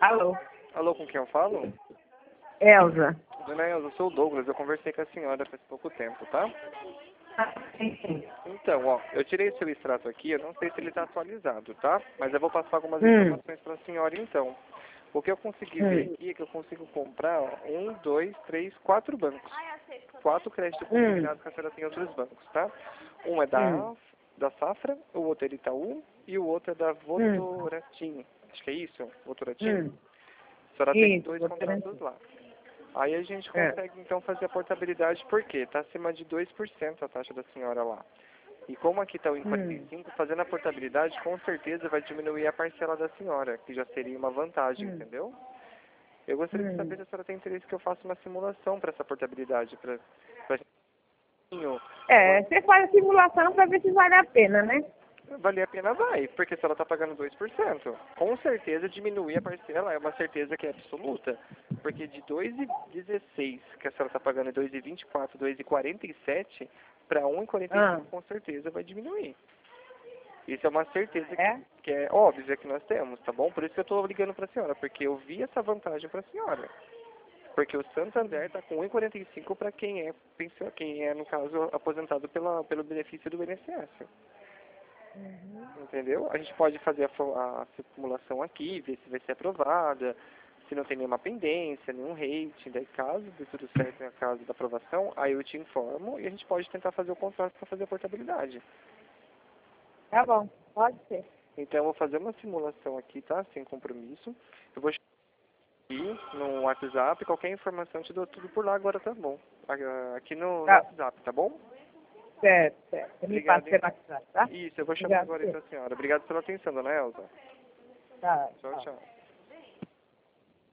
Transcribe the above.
Alô, Alô, com quem eu falo? Elza. Dona Elza, eu sou o Douglas, eu conversei com a senhora faz pouco tempo, tá? Sim, sim. Então, ó, eu tirei seu extrato aqui, eu não sei se ele está atualizado, tá? Mas eu vou passar algumas Hum, informações para a senhora então. O que eu consegui ver hum, aqui é que eu consigo comprar ó, 4 bancos. 4 créditos hum, consignados que a senhora tem em outros bancos, tá? Um é hum, da Safra, o outro é do Itaú e o outro é da hum, Votorantim. Acho que é isso, Votorantim. hum. A senhora tem Isso, 2 vou contratos garantir. lá. Aí a gente É. consegue então fazer a portabilidade, porque está acima de 2% a taxa da senhora lá. E como aqui está o em Hum, 45, fazendo a portabilidade, com certeza vai diminuir a parcela da senhora, que já seria uma vantagem, hum, entendeu? Eu gostaria de saber hum. se a senhora tem interesse que eu faça uma simulação para essa portabilidade, para É, você faz a simulação para ver se vale a pena, né? valer a pena vai, porque se ela está pagando 2%, com certeza diminuir a parcela é uma certeza que é absoluta, porque de 2,16 que a senhora está pagando 2,24, 2,47 para 1,45 Ah, com certeza vai diminuir. Isso é uma certeza é? que é óbvia que nós temos, tá bom? Por isso que eu estou ligando para a senhora, porque eu vi essa vantagem para a senhora. Porque o Santander está com 1,45 para quem é, no caso, aposentado pelo benefício do INSS. Entendeu? A gente pode fazer a simulação aqui, ver se vai ser aprovada, se não tem nenhuma pendência, nenhum rating, daí caso dê tudo certo no caso da aprovação, aí eu te informo e a gente pode tentar fazer o contrato para fazer a portabilidade. Tá bom, pode ser. Então eu vou fazer uma simulação aqui, tá? Sem compromisso. Eu vou aqui no WhatsApp, qualquer informação eu te dou tudo por lá agora, tá bom? Aqui no Tá, WhatsApp, tá bom? certo, certo. Você me passa Obrigado, hein? pela WhatsApp, tá? Isso, eu vou chamar Obrigado. agora então a senhora. Obrigado pela atenção, dona Elza. Tá, Tchau, tchau. tchau.